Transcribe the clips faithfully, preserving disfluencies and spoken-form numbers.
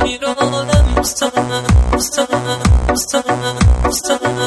bir alem sana, sana, sana, sana.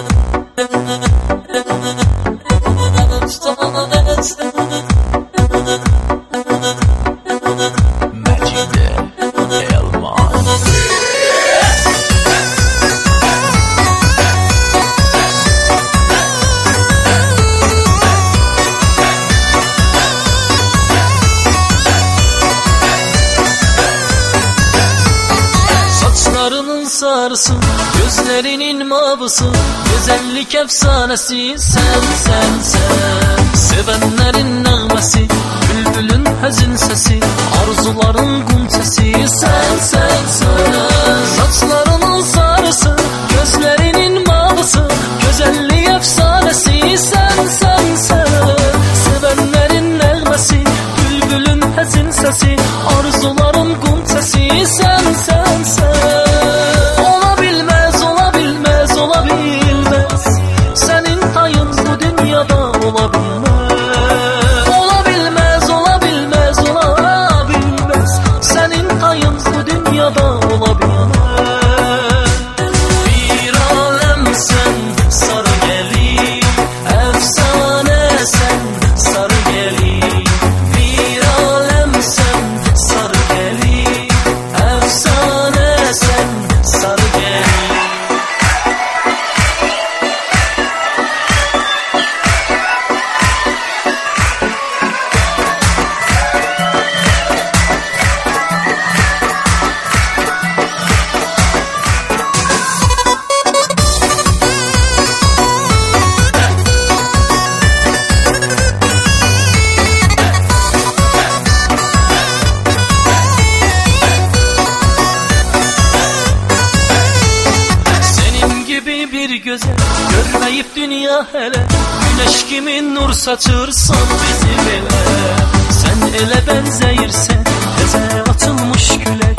Sarısı, gözlerinin mavısı, güzellik efsanesi sen sen sen. Sevenlerin nağmesi, bülbülün hazin sesi, arzuların gum sesi sen sen sen. Saçlarının sarısı, gözlerinin mavısı, güzellik efsanesi sen sen sen. Sevenlerin nağmesi, bülbülün hazin sesi, arzuların gum sesi sen sen sen. Güzel görmeyip dünya hele, güneş gibi nur saçırsan bizim ele. Sen ele benzeyirsen, teze atılmış güle,